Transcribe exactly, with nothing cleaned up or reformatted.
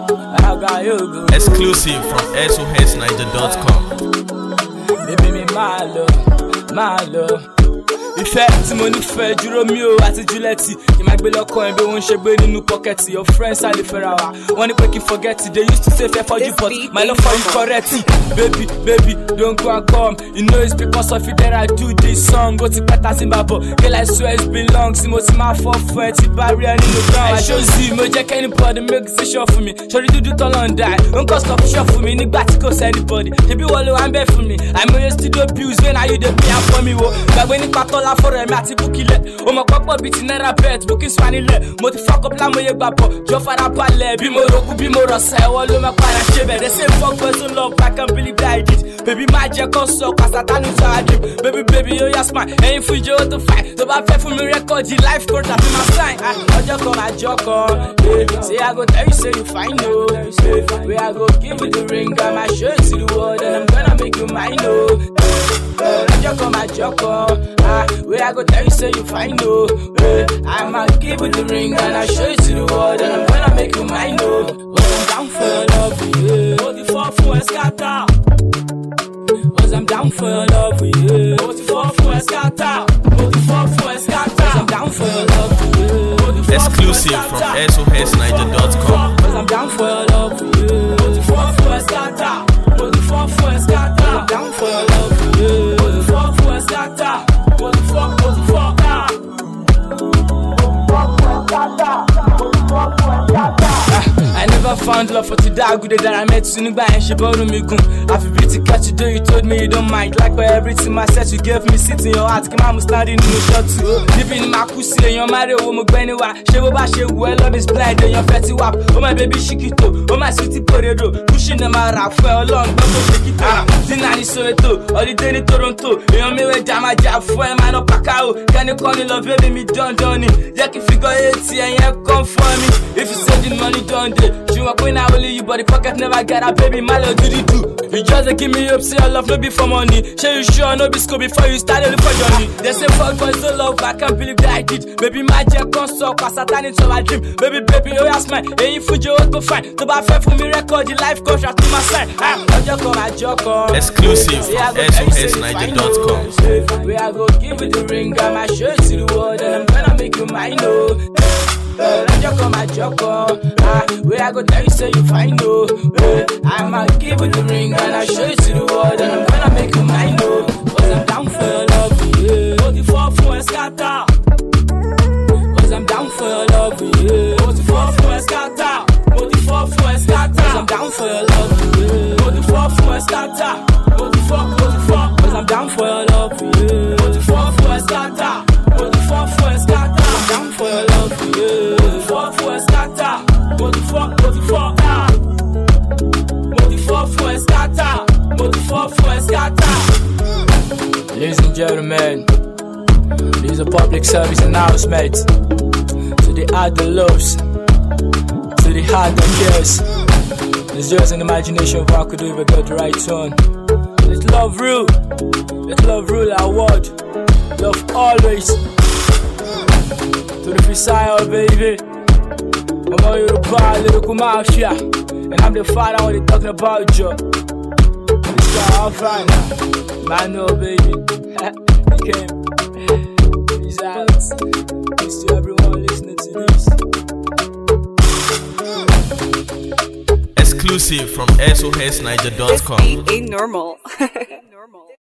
I got you good. Exclusive from S O S Niger dot com. Baby, me my love, my love. Ìfẹ́ tí mo nífẹ̀ẹ́ ju Romeo àti Juliet kí máa gbé lọ́kàn ẹ̀ bí wọ́n ń ṣe gbé nínú pọ́kẹ́tì. Your friends á lè fẹ́ra wa, wọ́n ní pé kí n forget it. They used to say fẹ́ fọ́jú but my love for you correct. Baby, baby, don't go and come. You know it's because of you that I do this song. Ó ti pẹ́ ta sí ń bá bọ̀, girl I swear it's been long. Tí mo ti máa fọ́ fún ẹ ti bá rí ẹ nínú ground. I show Z, mo jẹ́ kí anybody make decision fún mi. Ṣorí dúdú tọ́lọ́ ń dá ẹ̀, ó ń cause confusion fún mi nígbà tí kò sí anybody. Ṣebí wọ́n ló wá ń bẹ̀ fún mi. Àìmọye studio bills when are you dey pay am for me wo. Gbàgbé nípa tọ́lá fọ́rọ̀ ẹ̀mí àti búkílẹ̀. O mọ̀ pọ́pọ̀ bíi ti náírà bet booking swanilẹ̀. Mo ti fuck up lámòye gbà bọ̀, jọ fara balẹ̀. Bí mo roku bí mo rọ̀ṣẹ̀ ẹ̀wọ́ ló máa padà ṣe bẹ̀. They say fuck boys don't love, I can't believe that I did. Baby má jẹ́ kó sọ pàṣátánù tó a dì. Baby baby ó yá smile, ẹ̀yin fún ìjọ ó tó fine. Tó bá fẹ́ fún mi rẹ́kọ̀dì life coach àti my sign. Ọjọ́ kan máa jọ kan. Say I go tell you say you fine no. Where I go give you the ring, I might show it to the world and I'm gonna make you mine no. Ọjọ́ kan máa jọ kan. Where I go tell you say you fine no. I might give you the ring and I show it to the world and I'm gonna make you mine no. Cause I'm down for your love, yeah. Hold the four for a scatter. Cause I'm down for your love, yeah. Hold the four for a scatter. Hold the four for a scatter. Cause I'm down for your love, yeah. Exclusive from S O S Niger dot com. Cause I'm down for your love, yeah. Hold the four for a scatter. Hold the four for a scatter. I'm down for your love, yeah. Hold the four for a scatter. Hold the four, hold the four, ah. I never found love for today. I good that I met Sunigba and she bought me gun. I feel pretty catch you do. You told me you don't mind. Like for everything I said, you gave me sit in your heart. Come on, I'm standing in the shot too. Living in my pussy and you're married. Oh my granny wa. She will bash you well. Love is blind and you're fatty wap. Oh my baby Shikito. Oh my sweetie potato. Pushing them out for a long time. Shake it out. Dinani Soweto. Holiday in Toronto. You me with Jama Jab for a man of Pacao. Can you call me love baby me John Johnny? Yeah, can figure it and you come for me. If you send the money done day. You walk when I only you, but the pocket never get a baby. My love do the do. You just give me up, say I love no be for money. Say you sure no be school before you started for Johnny. They say fuck boys so love, I can't believe that I did. Baby my jack on so cause I turn into my dream. Baby baby oh yes man, and you food you go fine. To buy fair for me record the life contract to my side. Ah, I just come, I just come. Exclusive from S O S Niger dot com. Where I go give you the ring, I might show it to the world and I'm gonna make you mine no. Joko my Joko, ah, where I go tell you say you fine no. I might give you the ring and I show it to the world and I'm gonna make you mine no. Cause I'm down for your love, yeah. Hold the four for a scatter. Cause I'm down for your love, yeah. Hold the four for a scatter. Hold the four for a scatter. Cause I'm down for your love, yeah. Hold the four for a scatter. Hold the four, hold the four. Cause I'm down for your love, yeah. Hold the four for a scatter. Hold the four for a scatter. I'm down for your love, yeah. Four for a scatter, forty-four, forty-four, ah. Forty-four for a scatter, forty-four for a scatter. Ladies and gentlemen, this is a public service announcement to the heart that loves, to the heart that cares. It's just an imagination of what I could do if I got the right tone. Let love rule, let love rule our world. Love always. To the freestyle, baby. I'm all Yoruba, lyrical mafia. And I'm the father when they talking about you. This guy all fine now. Man, no, baby. He came. Peace out. Peace to everyone listening to this. Exclusive from S O S Niger dot com. This beat ain't normal.